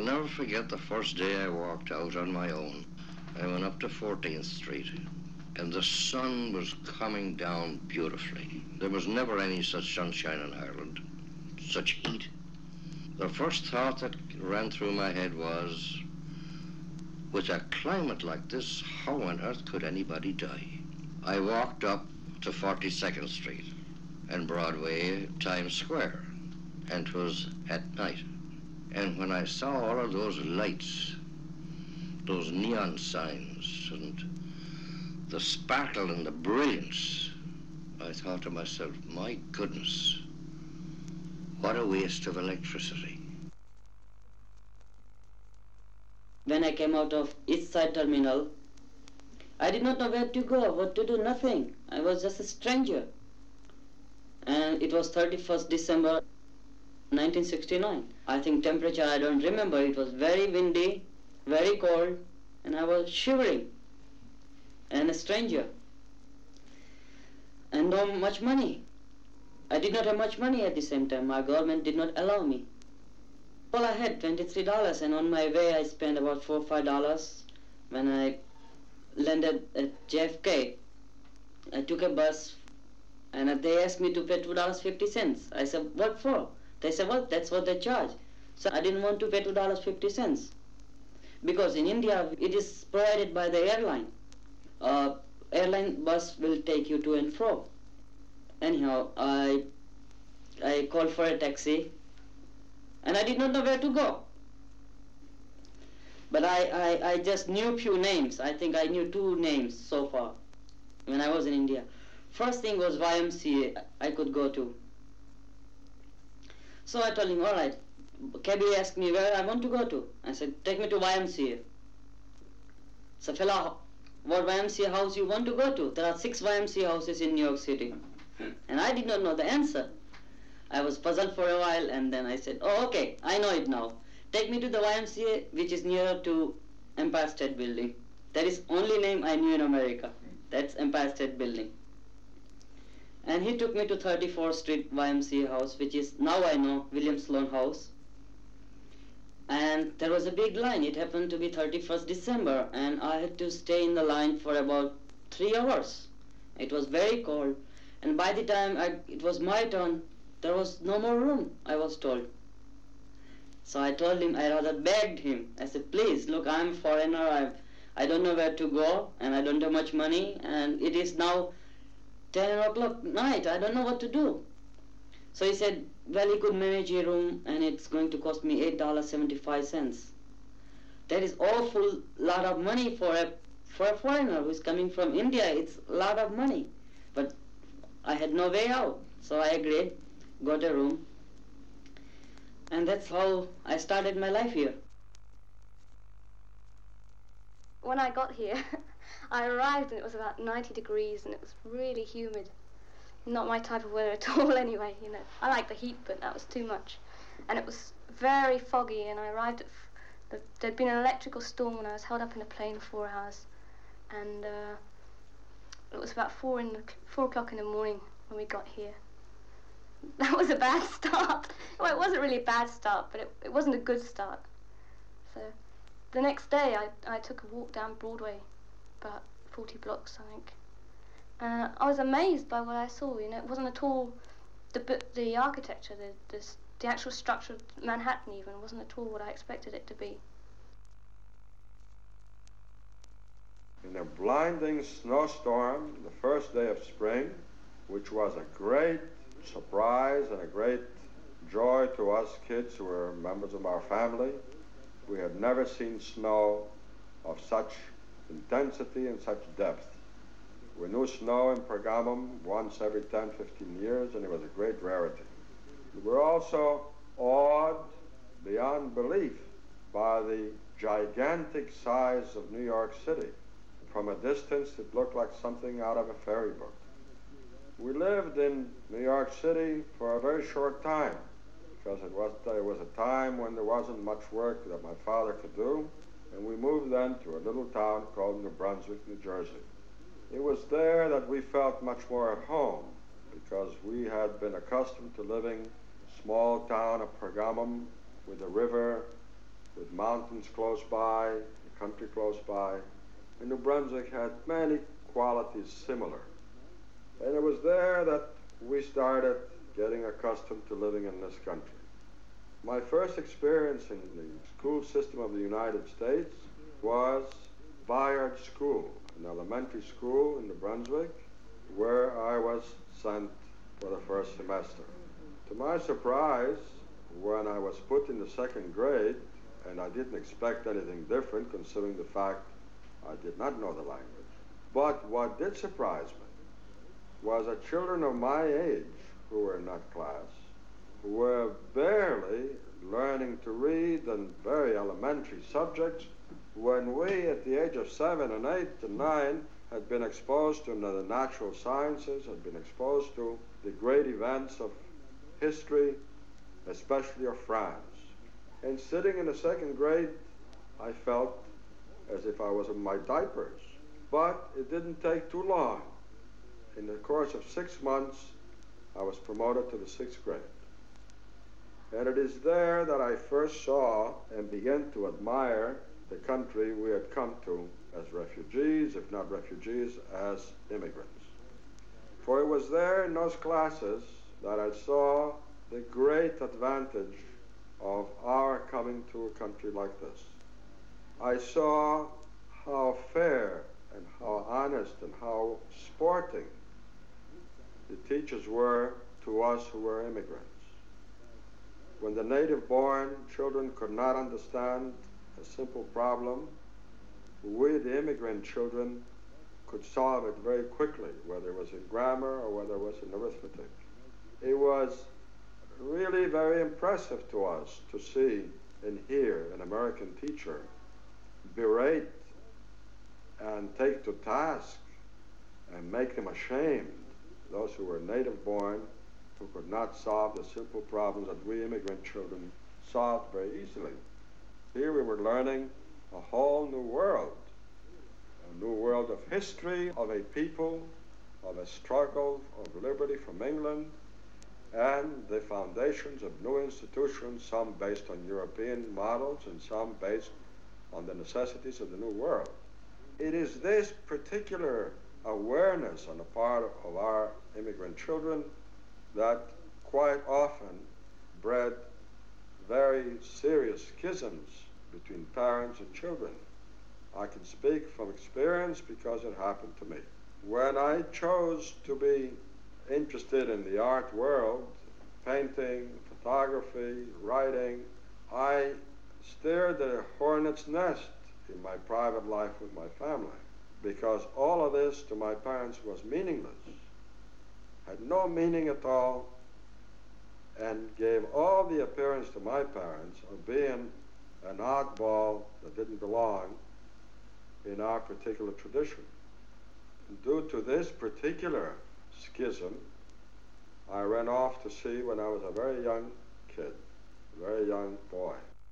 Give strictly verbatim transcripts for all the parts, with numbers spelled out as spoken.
never forget the first day I walked out on my own. I went up to fourteenth Street, and the sun was coming down beautifully. There was never any such sunshine in Ireland, such heat. The first thought that ran through my head was, with a climate like this, how on earth could anybody die? I walked up to forty-second Street and Broadway, Times Square, and 'twas at night. And when I saw all of those lights, those neon signs, and the sparkle and the brilliance, I thought to myself, my goodness, what a waste of electricity. When I came out of East Side Terminal, I did not know where to go, what to do, nothing. I was just a stranger. And it was thirty-first December nineteen sixty-nine. I think temperature, I don't remember. It was very windy, very cold, and I was shivering. And a stranger. And not much money. I did not have much money at the same time. My government did not allow me. All I had, twenty-three dollars, and on my way I spent about four or five dollars. When I landed at J F K, I took a bus, and they asked me to pay two dollars and fifty cents. I said, what for? They said, well, that's what they charge. So I didn't want to pay two dollars and fifty cents. Because in India, it is provided by the airline. Uh, airline bus will take you to and fro. Anyhow, I, I called for a taxi, and I did not know where to go. But I, I, I just knew few names. I think I knew two names so far when I was in India. First thing was Y M C A I could go to. So I told him, all right. Cabby asked me where I want to go to. I said, take me to Y M C A. So fella, what Y M C A house you want to go to? There are six Y M C A houses in New York City. And I did not know the answer. I was puzzled for a while, and then I said, oh, okay, I know it now. Take me to the Y M C A, which is nearer to Empire State Building. That is only name I knew in America. That's Empire State Building. And he took me to thirty-fourth Street Y M C A house, which is, now I know, William Sloan House. And there was a big line. It happened to be thirty-first December, and I had to stay in the line for about three hours. It was very cold, and by the time I, it was my turn, there was no more room, I was told. So I told him, I rather begged him. I said, please, look, I'm a foreigner, I, I don't know where to go, and I don't have much money, and it is now ten o'clock night, I don't know what to do. So he said, well, he could manage a room, and it's going to cost me eight dollars and seventy-five cents. That is awful lot of money for a, for a foreigner who's coming from India. It's a lot of money. But I had no way out, so I agreed, got a room. And that's how I started my life here. When I got here, I arrived and it was about ninety degrees and it was really humid. Not my type of weather at all anyway, you know. I like the heat, but that was too much. And it was very foggy, and I arrived at, f the, there'd been an electrical storm and I was held up in a plane for four hours. And uh, it was about four, in the, four o'clock in the morning when we got here. That was a bad start. Well, it wasn't really a bad start, but it, it wasn't a good start. So the next day I, I took a walk down Broadway, about forty blocks, I think. Uh, I was amazed by what I saw. You know, it wasn't at all the the architecture, the the, the actual structure of Manhattan even wasn't at all what I expected it to be. In a blinding snowstorm, the first day of spring, which was a great surprise and a great joy to us kids who were members of our family. We had never seen snow of such intensity and such depth. We knew snow in Pergamum once every ten, fifteen years, and it was a great rarity. We were also awed beyond belief by the gigantic size of New York City. From a distance, it looked like something out of a fairy book. We lived in New York City for a very short time, because it was, it was a time when there wasn't much work that my father could do, and we moved then to a little town called New Brunswick, New Jersey. It was there that we felt much more at home, because we had been accustomed to living in a small town of Pergamum with a river, with mountains close by, the country close by. And New Brunswick had many qualities similar. And it was there that we started getting accustomed to living in this country. My first experience in the school system of the United States was Bayard School, an elementary school in New Brunswick, where I was sent for the first semester. To my surprise, when I was put in the second grade, and I didn't expect anything different considering the fact I did not know the language, but what did surprise me was that children of my age who were in that class were barely learning to read and very elementary subjects when we, at the age of seven and eight and nine, had been exposed to the natural sciences, had been exposed to the great events of history, especially of France. And sitting in the second grade, I felt as if I was in my diapers. But it didn't take too long. In the course of six months, I was promoted to the sixth grade. And it is there that I first saw and began to admire the country we had come to as refugees, if not refugees, as immigrants. For it was there in those classes that I saw the great advantage of our coming to a country like this. I saw how fair and how honest and how sporting the teachers were to us who were immigrants. When the native-born children could not understand a simple problem, we, the immigrant children, could solve it very quickly, whether it was in grammar or whether it was in arithmetic. It was really very impressive to us to see and hear an American teacher berate and take to task and make them ashamed those who were native-born, who could not solve the simple problems that we immigrant children solved very easily. Here we were learning a whole new world, a new world of history, of a people, of a struggle of liberty from England, and the foundations of new institutions, some based on European models and some based on the necessities of the new world. It is this particular awareness on the part of our immigrant children that quite often bred very serious schisms between parents and children. I can speak from experience because it happened to me. When I chose to be interested in the art world, painting, photography, writing, I stared at a hornet's nest in my private life with my family, because all of this to my parents was meaningless, had no meaning at all, and gave all the appearance to my parents of being an oddball that didn't belong in our particular tradition. And due to this particular schism, I ran off to sea when I was a very young kid, a very young boy.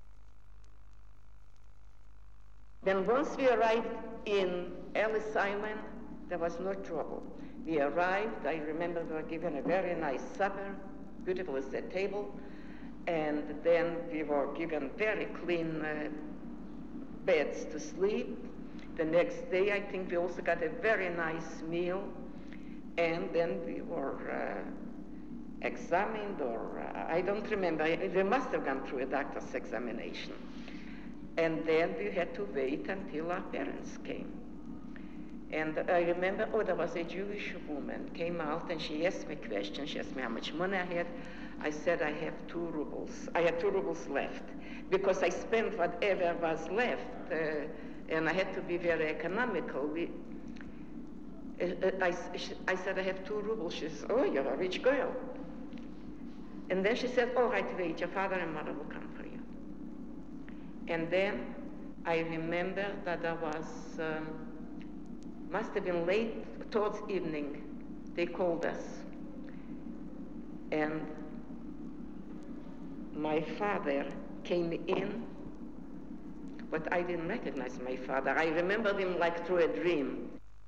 Then once we arrived in Ellis Island, there was no trouble. We arrived, I remember we were given a very nice supper, beautiful as a table, and then we were given very clean uh, beds to sleep. The next day, I think we also got a very nice meal, and then we were uh, examined, or uh, I don't remember. We must have gone through a doctor's examination. And then we had to wait until our parents came. And I remember, oh, there was a Jewish woman came out and she asked me questions. She asked me how much money I had. I said I have two rubles. I had two rubles left because I spent whatever was left, uh, and I had to be very economical. We, uh, I, I said I have two rubles. She said, oh, you're a rich girl. And then she said, all right, wait, your father and mother will come for you. And then I remember that there was, um, must have been late towards evening, they called us. And my father came in, but I didn't recognize my father. I remembered him like through a dream.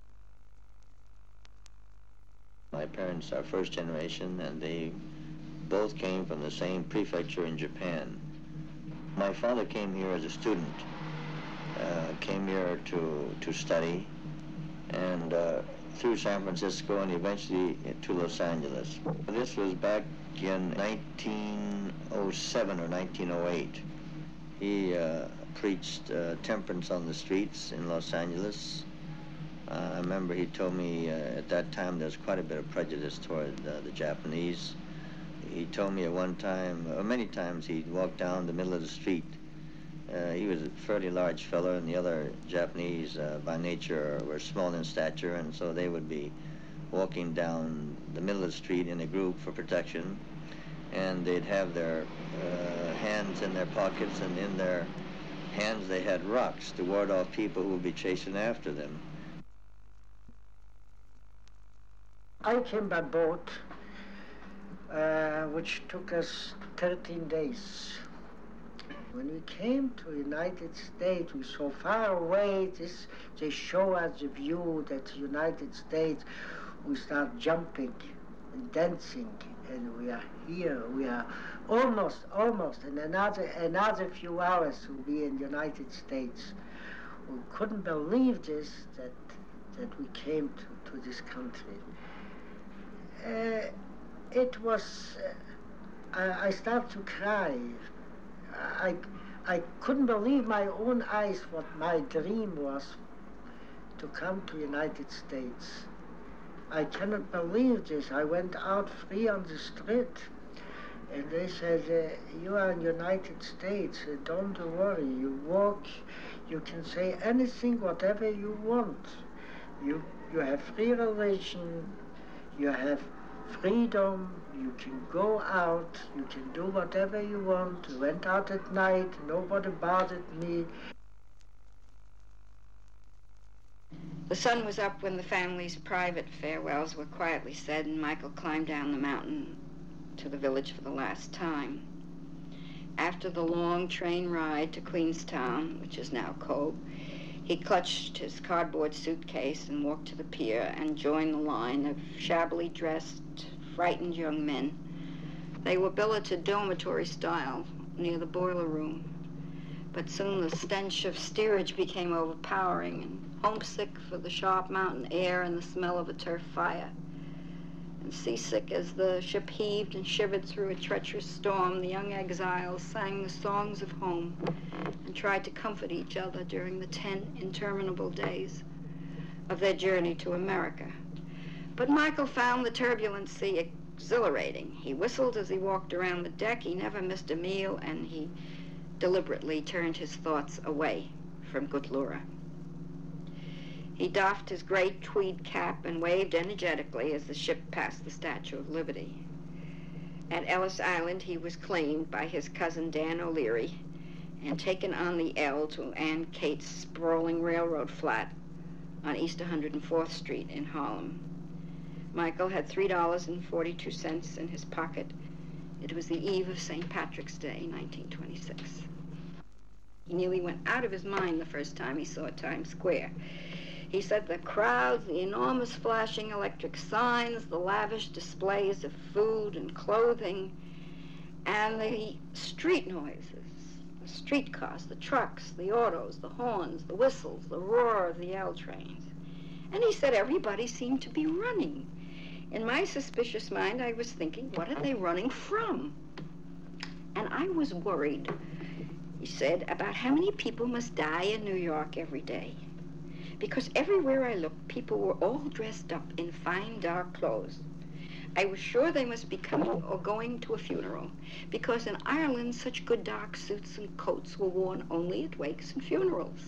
My parents are first generation, and they both came from the same prefecture in Japan. My father came here as a student, uh, came here to, to study, and uh, through San Francisco and eventually to Los Angeles. This was back in nineteen oh seven or nineteen oh eight. He uh, preached uh, temperance on the streets in Los Angeles. Uh, I remember he told me uh, at that time there was quite a bit of prejudice toward uh, the Japanese. He told me at one time, or many times, he'd walk down the middle of the street. Uh, he was a fairly large fellow, and the other Japanese uh, by nature were small in stature, and so they would be walking down the middle of the street in a group for protection, and they'd have their uh, hands in their pockets, and in their hands they had rocks to ward off people who would be chasing after them. I came by boat, uh, which took us thirteen days. When we came to the United States, we saw far away, this, they show us the view that the United States, we start jumping and dancing, and we are here, we are almost, almost, in another, another few hours we'll be in the United States. We couldn't believe this, that, that we came to, to this country. Uh, it was, uh, I, I started to cry. I, I couldn't believe my own eyes what my dream was, to come to the United States. I cannot believe this. I went out free on the street, and they said, uh, you are in the United States, uh, don't worry, you walk, you can say anything, whatever you want. You, you have free religion, you have freedom, you can go out, you can do whatever you want. We went out at night, nobody bothered me. The sun was up when the family's private farewells were quietly said, and Michael climbed down the mountain to the village for the last time. After the long train ride to Queenstown, which is now Cove, he clutched his cardboard suitcase and walked to the pier and joined the line of shabbily dressed, frightened young men. They were billeted dormitory style near the boiler room, but soon the stench of steerage became overpowering, and homesick for the sharp mountain air and the smell of a turf fire, and seasick as the ship heaved and shivered through a treacherous storm, the young exiles sang the songs of home and tried to comfort each other during the ten interminable days of their journey to America. But Michael found the turbulent sea exhilarating. He whistled as he walked around the deck. He never missed a meal, and he deliberately turned his thoughts away from Gut Lura. He doffed his great tweed cap and waved energetically as the ship passed the Statue of Liberty. At Ellis Island, he was claimed by his cousin Dan O'Leary and taken on the L to Ann Cate's sprawling railroad flat on East one hundred fourth Street in Harlem. Michael had three dollars and forty-two cents in his pocket. It was the eve of Saint Patrick's Day, nineteen twenty-six. He nearly went out of his mind the first time he saw Times Square. He said the crowds, the enormous flashing electric signs, the lavish displays of food and clothing, and the street noises, the streetcars, the trucks, the autos, the horns, the whistles, the roar of the L trains. And he said everybody seemed to be running. In my suspicious mind, I was thinking, what are they running from? And I was worried, he said, about how many people must die in New York every day. Because everywhere I looked, people were all dressed up in fine, dark clothes. I was sure they must be coming or going to a funeral, because in Ireland, such good dark suits and coats were worn only at wakes and funerals.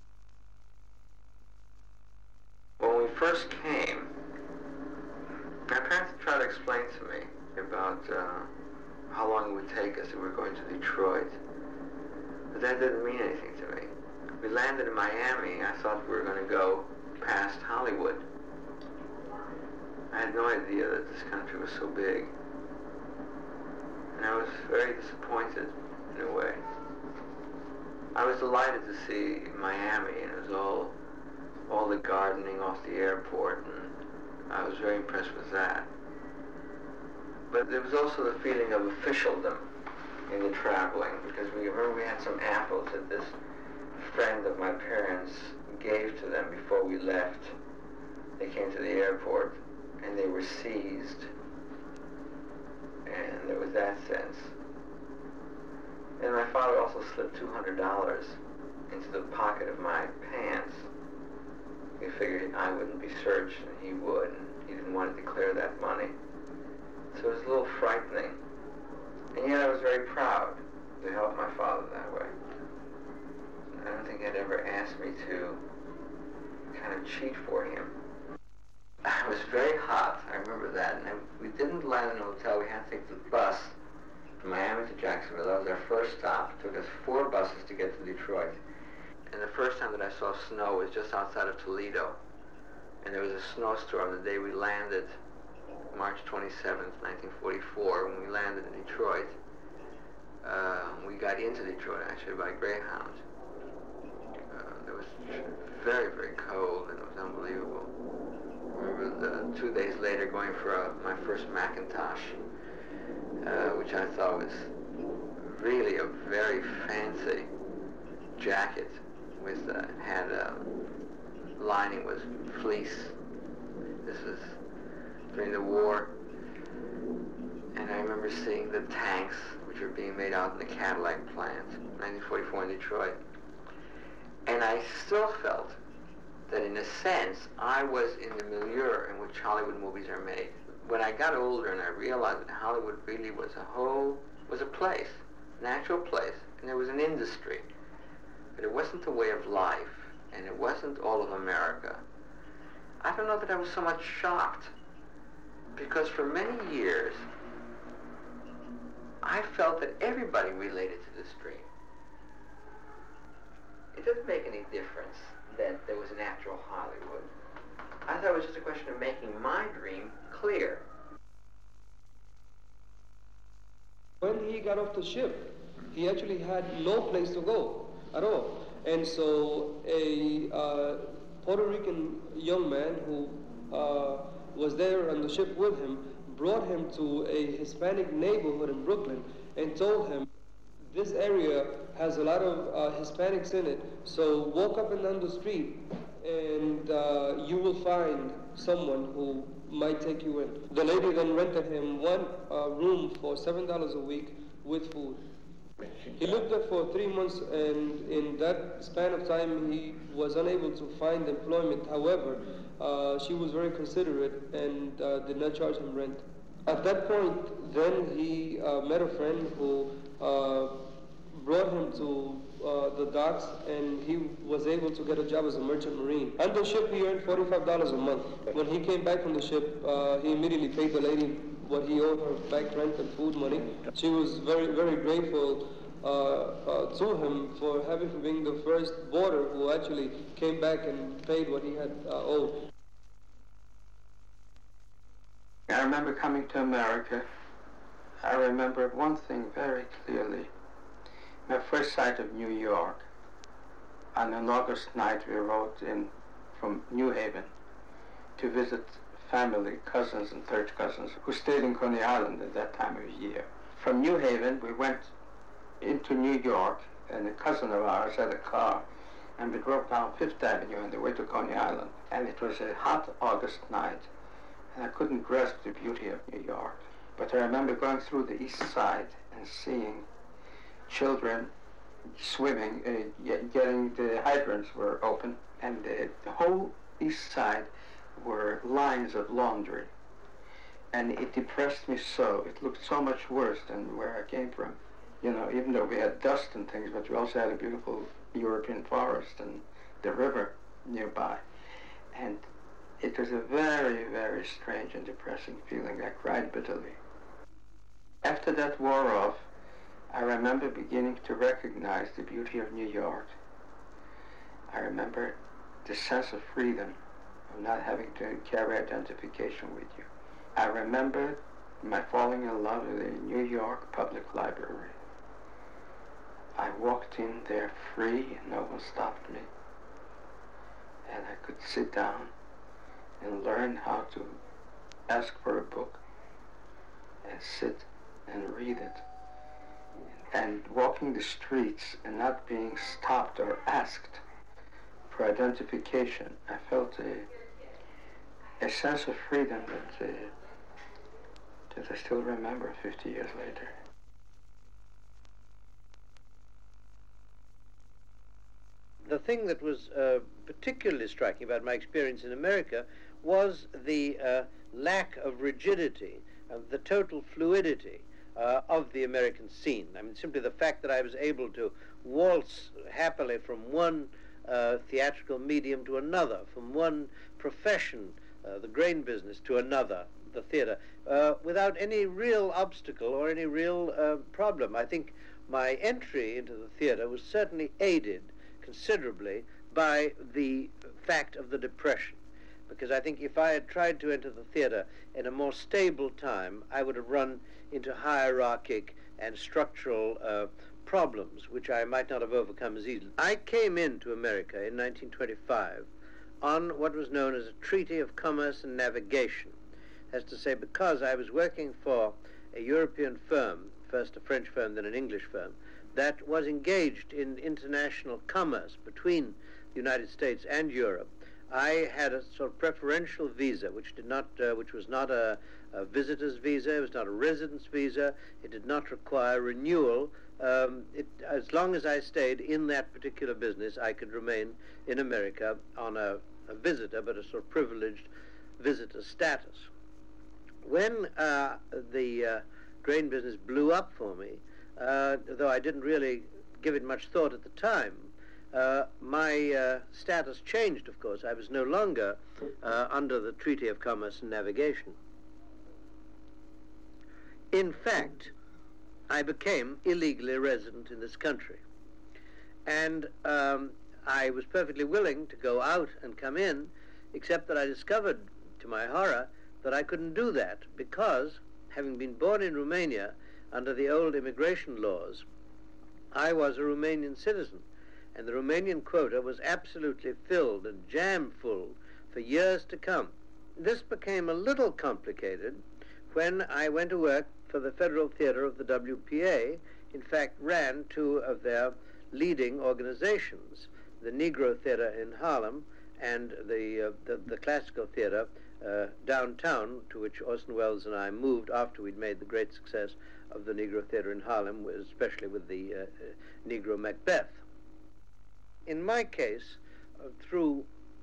When we first came, my parents tried to explain to me about uh, how long it would take us if we were going to Detroit, but that didn't mean anything to me. We landed in Miami. I thought we were going to go past Hollywood. I had no idea that this country was so big. And I was very disappointed in a way. I was delighted to see Miami, and it was all, all the gardening off the airport, and I was very impressed with that. But there was also the feeling of officialdom. in the traveling, because we remember we had some apples that this friend of my parents gave to them before we left. They came to the airport and they were seized, and there was that sense. And my father also slipped two hundred dollars into the pocket of my pants. He figured I wouldn't be searched and he would, and he didn't want to declare that money. So it was a little frightening. And yet I was very proud to help my father that way. I don't think he'd ever asked me to kind of cheat for him. It was very hot, I remember that, and we didn't land in a hotel. We had to take the bus from Miami to Jacksonville. That was our first stop. It took us four buses to get to Detroit. And the first time that I saw snow was just outside of Toledo. And there was a snowstorm the day we landed, March twenty-seventh, nineteen forty-four, when we landed in Detroit. Uh, we got into Detroit, actually, by Greyhound. Uh, it was very, very cold, and it was unbelievable. I remember the, two days later going for a, my first Macintosh, uh, which I thought was really a very fancy jacket. With uh, had uh, lining was fleece. This was during the war, and I remember seeing the tanks which were being made out in the Cadillac plant, nineteen forty-four in Detroit. And I still felt that in a sense I was in the milieu in which Hollywood movies are made. When I got older and I realized that Hollywood really was a whole, was a place, an actual place, and there was an industry. But it wasn't a way of life, and it wasn't all of America. I don't know that I was so much shocked, because for many years, I felt that everybody related to this dream. It doesn't make any difference that there was an actual Hollywood. I thought it was just a question of making my dream clear. When he got off the ship, he actually had no place to go at all. And so a uh, Puerto Rican young man who uh, was there on the ship with him brought him to a Hispanic neighborhood in Brooklyn and told him, this area has a lot of uh, Hispanics in it, so walk up and down the street and uh, you will find someone who might take you in. The lady then rented him one uh, room for seven dollars a week with food. He lived there for three months, and in that span of time, he was unable to find employment. However, uh, she was very considerate and uh, did not charge him rent. At that point, then he uh, met a friend who uh, brought him to uh, the docks, and he was able to get a job as a merchant marine. On the ship, he earned forty-five dollars a month. When he came back from the ship, uh, he immediately paid the lady what he owed her back rent and food money. She was very, very grateful uh, uh, to him for having for being the first boarder who actually came back and paid what he had uh, owed. I remember coming to America. I remember one thing very clearly. My first sight of New York. On an August night, we rode in from New Haven to visit family, cousins and third cousins, who stayed in Coney Island at that time of year. From New Haven, we went into New York, and a cousin of ours had a car, and we drove down Fifth Avenue on the way to Coney Island. And it was a hot August night, and I couldn't grasp the beauty of New York. But I remember going through the East Side and seeing children swimming, uh, getting, the hydrants were open, and the, the whole East Side were lines of laundry. And it depressed me so. It looked so much worse than where I came from. You know, even though we had dust and things, but we also had a beautiful European forest and the river nearby. And it was a very, very strange and depressing feeling. I cried bitterly. After that wore off, I remember beginning to recognize the beauty of New York. I remember the sense of freedom of not having to carry identification with you. I remember my falling in love with the New York Public Library. I walked in there free, and no one stopped me. And I could sit down and learn how to ask for a book and sit and read it. And and walking the streets and not being stopped or asked for identification, I felt a, a sense of freedom that, uh, that I still remember fifty years later. The thing that was uh, particularly striking about my experience in America was the uh, lack of rigidity, of the total fluidity uh, of the American scene. I mean, simply the fact that I was able to waltz happily from one uh, theatrical medium to another, from one profession, uh, the grain business, to another, the theater, uh, without any real obstacle or any real uh, problem. I think my entry into the theater was certainly aided considerably by the fact of the Depression, because I think if I had tried to enter the theater in a more stable time, I would have run into hierarchic and structural uh, problems which I might not have overcome as easily. I came into America in nineteen twenty-five on what was known as a Treaty of Commerce and Navigation. That's to say, because I was working for a European firm, first a French firm, then an English firm, that was engaged in international commerce between the United States and Europe, I had a sort of preferential visa, which did not, uh, which was not a, a visitor's visa, it was not a residence visa, it did not require renewal. Um, it, as long as I stayed in that particular business, I could remain in America on a, a visitor, but a sort of privileged visitor status. When uh, the uh, grain business blew up for me, Uh, though I didn't really give it much thought at the time, uh, my uh, status changed, of course. I was no longer uh, under the Treaty of Commerce and Navigation. In fact, I became illegally resident in this country. And um, I was perfectly willing to go out and come in, except that I discovered, to my horror, that I couldn't do that because, having been born in Romania, under the old immigration laws, I was a Romanian citizen, and the Romanian quota was absolutely filled and jam full for years to come. This became a little complicated when I went to work for the Federal Theater of the W P A, in fact ran two of their leading organizations, the Negro Theater in Harlem and the, uh, the, the Classical Theater uh, downtown, to which Orson Welles and I moved after we'd made the great success of the Negro Theater in Harlem, especially with the uh, uh, Negro Macbeth. In my case, uh, through,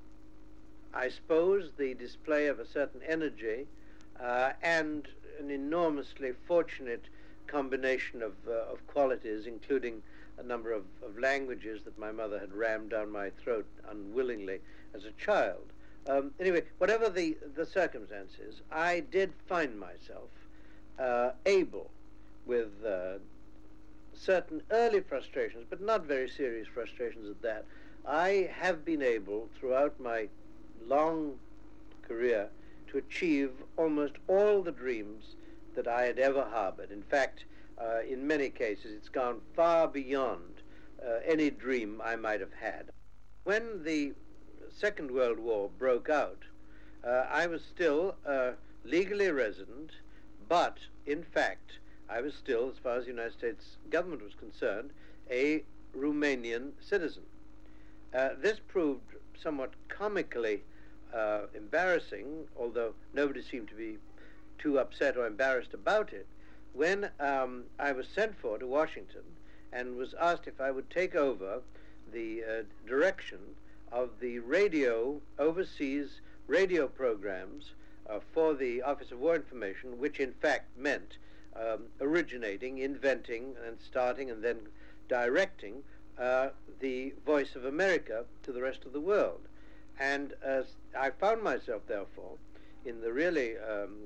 I suppose, the display of a certain energy uh, and an enormously fortunate combination of, uh, of qualities, including a number of, of languages that my mother had rammed down my throat unwillingly as a child. Um, anyway, whatever the, the circumstances, I did find myself uh, able, with uh, certain early frustrations, but not very serious frustrations at that, I have been able, throughout my long career, to achieve almost all the dreams that I had ever harbored. In fact, uh, in many cases, it's gone far beyond uh, any dream I might have had. When the Second World War broke out, uh, I was still uh, legally resident, but in fact, I was still, as far as the United States government was concerned, a Romanian citizen. Uh, this proved somewhat comically uh, embarrassing, although nobody seemed to be too upset or embarrassed about it, when um, I was sent for to Washington and was asked if I would take over the uh, direction of the radio, overseas radio programs uh, for the Office of War Information, which in fact meant um, originating, inventing, and starting, and then directing uh, the Voice of America to the rest of the world. And uh, I found myself, therefore, in the really um,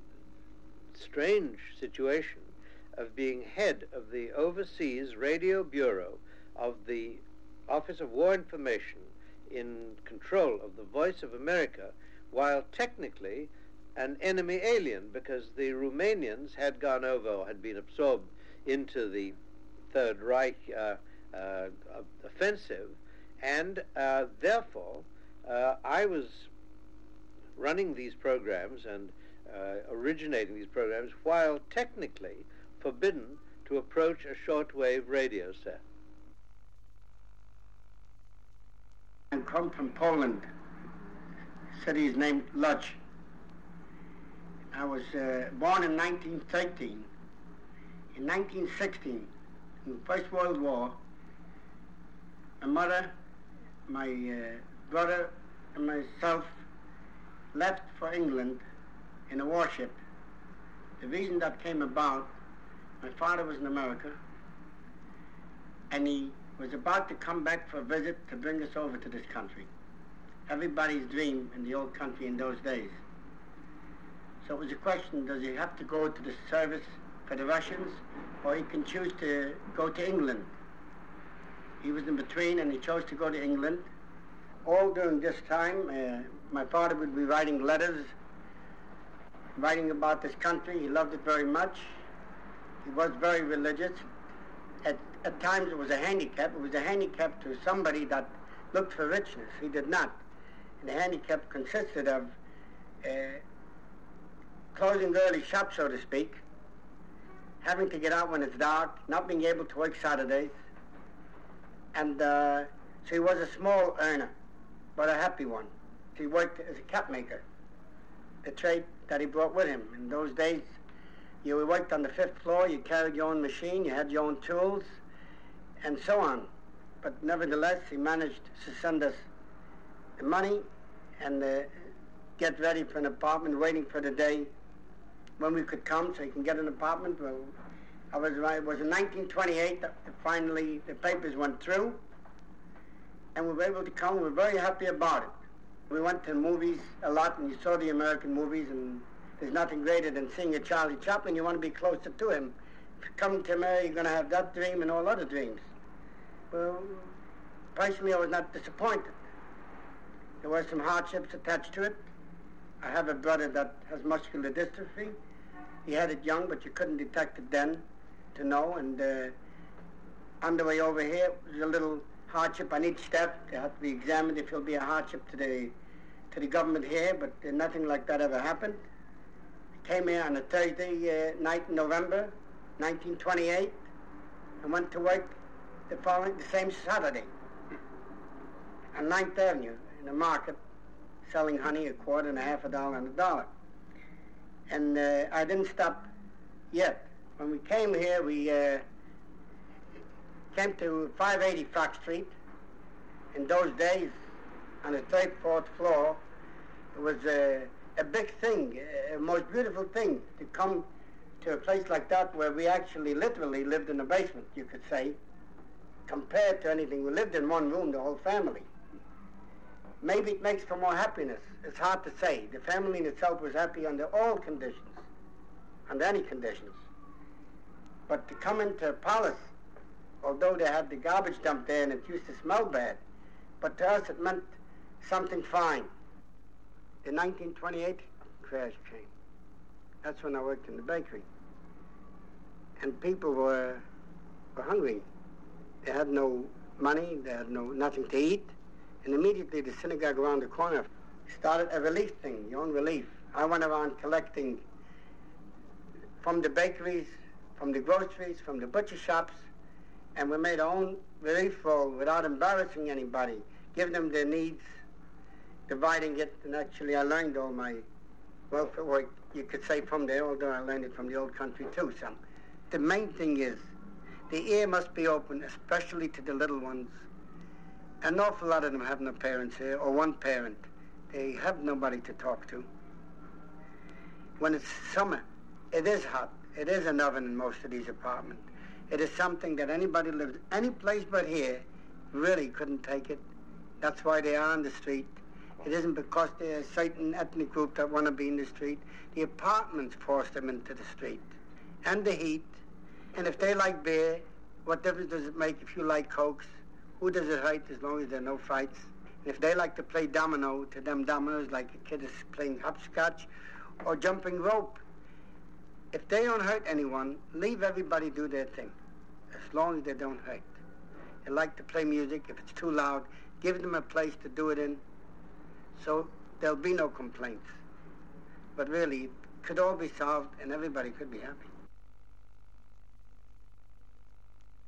strange situation of being head of the Overseas Radio Bureau of the Office of War Information, in control of the Voice of America, while technically an enemy alien, because the Romanians had gone over or had been absorbed into the Third Reich uh, uh, offensive, and uh, therefore uh, I was running these programs and uh, originating these programs while technically forbidden to approach a shortwave radio set. I come from Poland. City is named Lodz. I was uh, born in nineteen thirteen. In nineteen sixteen, in the First World War, my mother, my uh, brother, and myself left for England in a warship. The reason that came about, my father was in America, and he was about to come back for a visit to bring us over to this country. Everybody's dream in the old country in those days. So it was a question, does he have to go to the service for the Russians, or he can choose to go to England? He was in between, and he chose to go to England. All during this time, uh, my father would be writing letters, writing about this country. He loved it very much. He was very religious. At, at times it was a handicap. It was a handicap to somebody that looked for richness. He did not. And the handicap consisted of uh, closing early shop, so to speak, having to get out when it's dark, not being able to work Saturdays. And uh, so he was a small earner, but a happy one. He worked as a cap maker, the trade that he brought with him. In those days, you worked on the fifth floor, you carried your own machine, you had your own tools, and so on. But nevertheless, he managed to send us the money and uh, get ready for an apartment, waiting for the day when we could come so he can get an apartment. Well, I was, it was in nineteen twenty-eight that finally the papers went through, and we were able to come. We were very happy about it. We went to movies a lot, and you saw the American movies, and there's nothing greater than seeing a Charlie Chaplin. You want to be closer to him. If you come to America, you're going to have that dream and all other dreams. Well, personally, I was not disappointed. There were some hardships attached to it. I have a brother that has muscular dystrophy. He had it young, but you couldn't detect it then to know. And uh, on the way over here, there's a little hardship on each step. They have to be examined if it'll be a hardship to the to the government here, but uh, nothing like that ever happened. I came here on a Thursday uh, night in November, nineteen twenty-eight, and went to work the following, the same Saturday on ninth Avenue in the market, selling honey a quarter and a half a dollar and a dollar. And uh, I didn't stop yet. When we came here, we uh, came to five eighty Fox Street. In those days, on the third, fourth floor, it was a, a big thing, a most beautiful thing to come to a place like that where we actually literally lived in a basement, you could say, compared to anything. We lived in one room, the whole family. Maybe it makes for more happiness. It's hard to say. The family in itself was happy under all conditions, under any conditions. But to come into a palace, although they had the garbage dump there and it used to smell bad, but to us it meant something fine. The nineteen twenty-eight crash came. That's when I worked in the bakery. And people were, were hungry. They had no money, they had no nothing to eat. And immediately the synagogue around the corner started a relief thing, your own relief. I went around collecting from the bakeries, from the groceries, from the butcher shops, and we made our own relief roll without embarrassing anybody, giving them their needs, dividing it, and actually I learned all my welfare work, you could say, from there, although I learned it from the old country too, some. The main thing is, the ear must be open, especially to the little ones. An awful lot of them have no parents here, or one parent. They have nobody to talk to. When it's summer, it is hot. It is an oven in most of these apartments. It is something that anybody lives any place but here really couldn't take it. That's why they are on the street. It isn't because they're a certain ethnic group that want to be in the street. The apartments force them into the street. And the heat. And if they like beer, what difference does it make if you like Cokes? Who does it hurt as long as there are no fights? And if they like to play domino, to them dominoes like a kid is playing hopscotch or jumping rope, if they don't hurt anyone, leave everybody do their thing, as long as they don't hurt. They like to play music. If it's too loud, give them a place to do it in, so there'll be no complaints. But really, it could all be solved and everybody could be happy.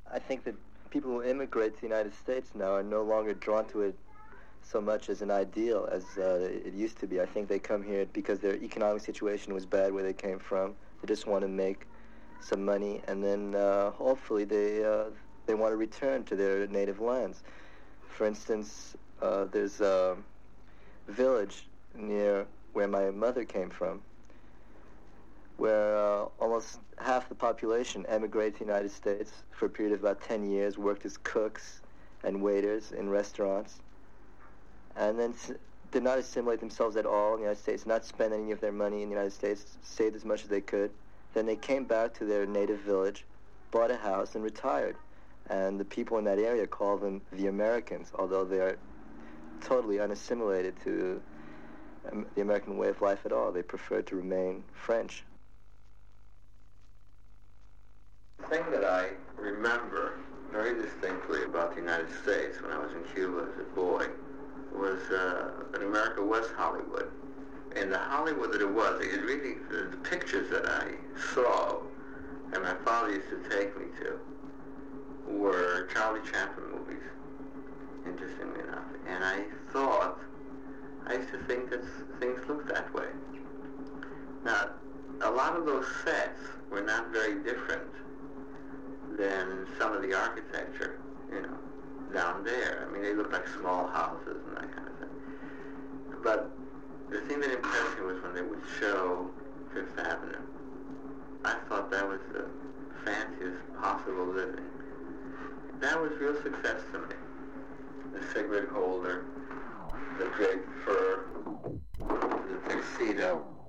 I think that people who immigrate to the United States now are no longer drawn to it so much as an ideal as uh, it used to be. I think they come here because their economic situation was bad where they came from. They just want to make some money, and then uh, hopefully they uh, they want to return to their native lands. For instance, uh, there's a village near where my mother came from, where uh, almost half the population emigrated to the United States for a period of about ten years, worked as cooks and waiters in restaurants, and then s- did not assimilate themselves at all in the United States, not spend any of their money in the United States, saved as much as they could. Then they came back to their native village, bought a house, and retired. And the people in that area call them the Americans, although they are totally unassimilated to um, the American way of life at all. They prefer to remain French. The thing that I remember very distinctly about the United States when I was in Cuba as a boy was uh, that America was Hollywood. And the Hollywood that it was, it really, the pictures that I saw and my father used to take me to were Charlie Chaplin movies, interestingly enough. And I thought, I used to think that things looked that way. Now, a lot of those sets were not very different than some of the architecture, you know, down there. I mean, they looked like small houses and that kind of thing. But the thing that impressed me was when they would show Fifth Avenue. I thought that was the fanciest possible living. That was real success to me. The cigarette holder, the draped fur, the tuxedo.